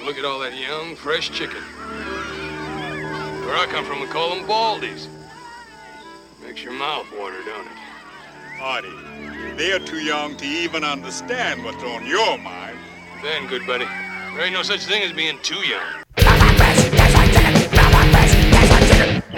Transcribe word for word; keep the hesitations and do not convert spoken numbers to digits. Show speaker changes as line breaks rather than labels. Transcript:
look at all that young, fresh chicken. Where I come from, we call them baldies. Makes your mouth water, don't it?
Artie, they're too young to even understand what's on your mind.
Then, good buddy, there ain't no such thing as being too young.